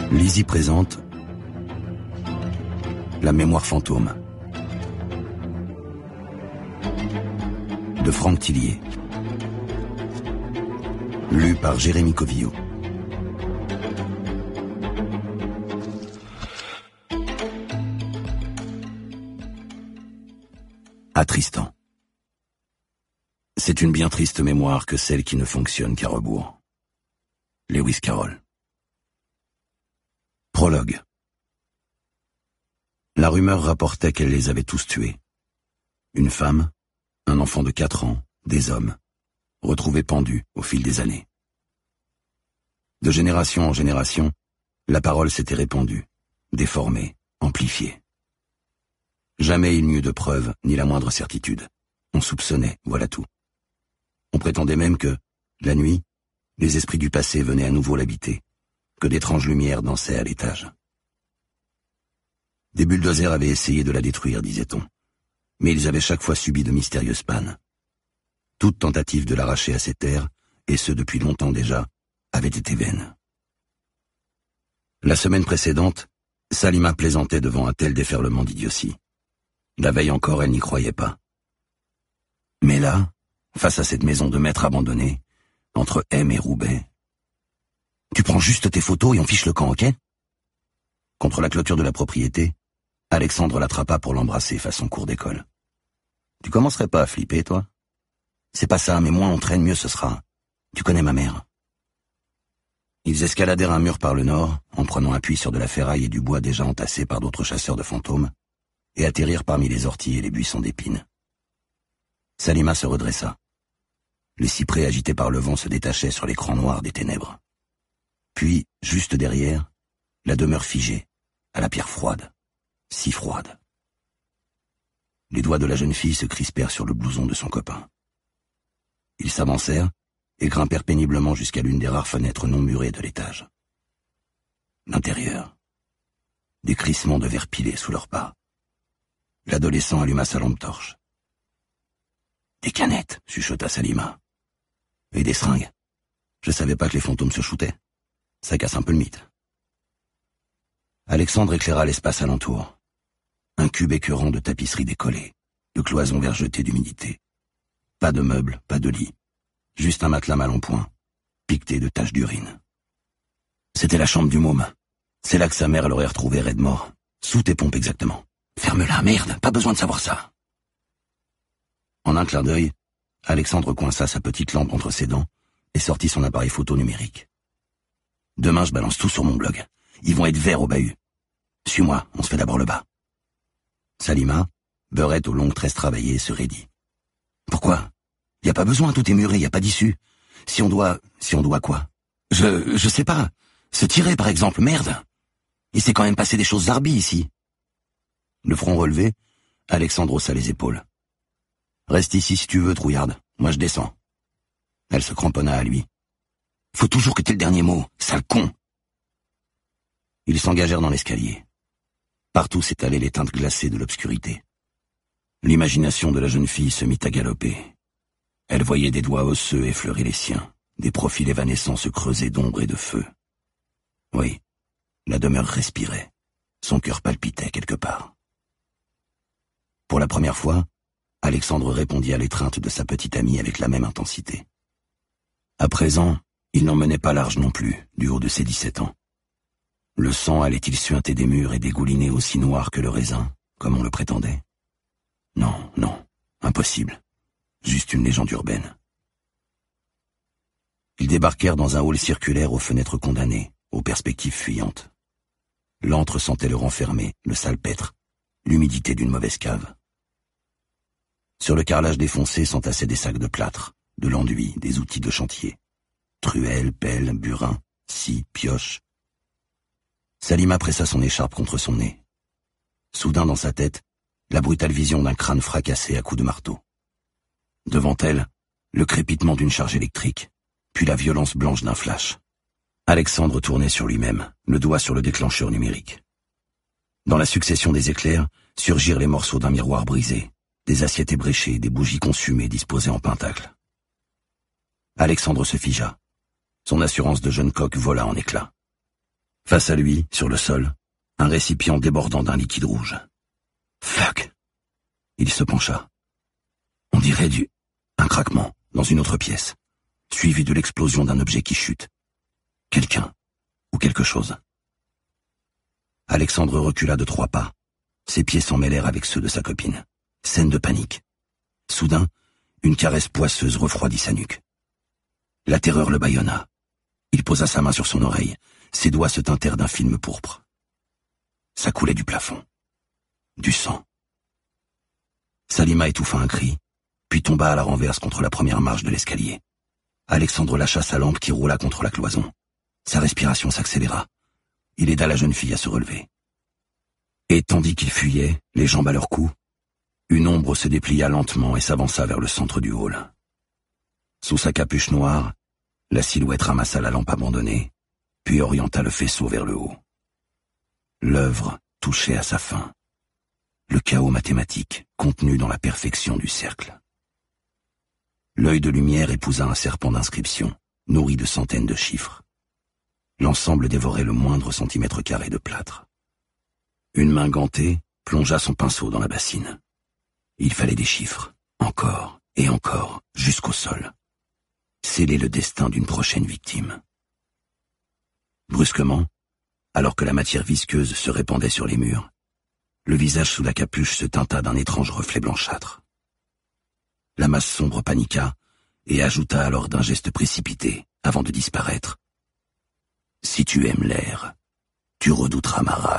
Lizzie présente La mémoire fantôme de Franck Tillier, lu par Jérémy Covillot. À Tristan. C'est une bien triste mémoire que celle qui ne fonctionne qu'à rebours. Lewis Carroll. Prologue. La rumeur rapportait qu'elle les avait tous tués. Une femme, un enfant de 4 ans, des hommes, retrouvés pendus au fil des années. De génération en génération, la parole s'était répandue, déformée, amplifiée. Jamais il n'y eut de preuves, ni la moindre certitude. On soupçonnait, voilà tout. On prétendait même que, la nuit, les esprits du passé venaient à nouveau l'habiter, que d'étranges lumières dansaient à l'étage. Des bulldozers avaient essayé de la détruire, disait-on, mais ils avaient chaque fois subi de mystérieuses pannes. Toute tentative de l'arracher à ces terres, et ce depuis longtemps déjà, avait été vaine. La semaine précédente, Salima plaisantait devant un tel déferlement d'idiotie. La veille encore, elle n'y croyait pas. Mais là, face à cette maison de maître abandonnée, entre M et Roubaix... Tu prends juste tes photos et on fiche le camp, ok? Contre la clôture de la propriété, Alexandre l'attrapa pour l'embrasser façon cours d'école. Tu commencerais pas à flipper, toi? C'est pas ça, mais moins on traîne, mieux ce sera. Tu connais ma mère. Ils escaladèrent un mur par le nord, en prenant appui sur de la ferraille et du bois déjà entassés par d'autres chasseurs de fantômes, et atterrirent parmi les orties et les buissons d'épines. Salima se redressa. Les cyprès agités par le vent se détachaient sur l'écran noir des ténèbres. Puis, juste derrière, la demeure figée, à la pierre froide, si froide. Les doigts de la jeune fille se crispèrent sur le blouson de son copain. Ils s'avancèrent et grimpèrent péniblement jusqu'à l'une des rares fenêtres non murées de l'étage. L'intérieur. Des crissements de verre pilés sous leurs pas. L'adolescent alluma sa lampe torche. « Des canettes !» chuchota Salima. « Et des seringues. Je savais pas que les fantômes se shootaient. Ça casse un peu le mythe. » Alexandre éclaira l'espace alentour. Un cube écœurant de tapisserie décollée, de cloisons vergetées d'humidité. Pas de meubles, pas de lit. Juste un matelas mal en point, piqueté de taches d'urine. C'était la chambre du môme. C'est là que sa mère l'aurait retrouvé raide mort. Sous tes pompes exactement. Ferme-la, merde, pas besoin de savoir ça. En un clin d'œil, Alexandre coinça sa petite lampe entre ses dents et sortit son appareil photo numérique. Demain, je balance tout sur mon blog. Ils vont être verts au bahut. Suis-moi, on se fait d'abord le bas. Salima, beurette aux longues tresses travaillées, se raidit. Pourquoi? Y a pas besoin, tout est muré, y a pas d'issue. Si on doit quoi? Je sais pas. Se tirer, par exemple, merde. Il s'est quand même passé des choses zarbies ici. Le front relevé, Alexandre haussa les épaules. Reste ici si tu veux, trouillarde. Moi je descends. Elle se cramponna à lui. Faut toujours que t'aies le dernier mot, sale con. Ils s'engagèrent dans l'escalier. Partout s'étalaient les teintes glacées de l'obscurité. L'imagination de la jeune fille se mit à galoper. Elle voyait des doigts osseux effleurer les siens, des profils évanescents se creuser d'ombre et de feu. Oui, la demeure respirait. Son cœur palpitait quelque part. Pour la première fois, Alexandre répondit à l'étreinte de sa petite amie avec la même intensité. À présent, il n'en menait pas large non plus, du haut de ses 17 ans. Le sang allait-il suinter des murs et dégouliner aussi noir que le raisin, comme on le prétendait? Non, non, impossible. Juste une légende urbaine. Ils débarquèrent dans un hall circulaire aux fenêtres condamnées, aux perspectives fuyantes. L'antre sentait le renfermer, le salpêtre, l'humidité d'une mauvaise cave. Sur le carrelage défoncé s'entassaient des sacs de plâtre, de l'enduit, des outils de chantier. Truelles, pelles, burins, scies, pioches. Salima pressa son écharpe contre son nez. Soudain dans sa tête, la brutale vision d'un crâne fracassé à coups de marteau. Devant elle, le crépitement d'une charge électrique, puis la violence blanche d'un flash. Alexandre tournait sur lui-même, le doigt sur le déclencheur numérique. Dans la succession des éclairs, surgirent les morceaux d'un miroir brisé, des assiettes ébréchées, des bougies consumées disposées en pentacle. Alexandre se figea. Son assurance de jeune coq vola en éclats. Face à lui, sur le sol, un récipient débordant d'un liquide rouge. Fuck! Il se pencha. On dirait un craquement dans une autre pièce, suivi de l'explosion d'un objet qui chute. Quelqu'un ou quelque chose. Alexandre recula de 3 pas. Ses pieds s'en mêlèrent avec ceux de sa copine. Scène de panique. Soudain, une caresse poisseuse refroidit sa nuque. La terreur le bâillonna. Il posa sa main sur son oreille. Ses doigts se teintèrent d'un film pourpre. Ça coulait du plafond. Du sang. Salima étouffa un cri, puis tomba à la renverse contre la première marche de l'escalier. Alexandre lâcha sa lampe qui roula contre la cloison. Sa respiration s'accéléra. Il aida la jeune fille à se relever. Et tandis qu'il fuyait, les jambes à leur cou, une ombre se déplia lentement et s'avança vers le centre du hall. Sous sa capuche noire, la silhouette ramassa la lampe abandonnée, puis orienta le faisceau vers le haut. L'œuvre touchait à sa fin. Le chaos mathématique contenu dans la perfection du cercle. L'œil de lumière épousa un serpent d'inscriptions, nourri de centaines de chiffres. L'ensemble dévorait le moindre centimètre carré de plâtre. Une main gantée plongea son pinceau dans la bassine. Il fallait des chiffres, encore et encore, jusqu'au sol. Sceller le destin d'une prochaine victime. Brusquement, alors que la matière visqueuse se répandait sur les murs, le visage sous la capuche se teinta d'un étrange reflet blanchâtre. La masse sombre paniqua et ajouta alors d'un geste précipité, avant de disparaître. « Si tu aimes l'air, tu redouteras ma rage. »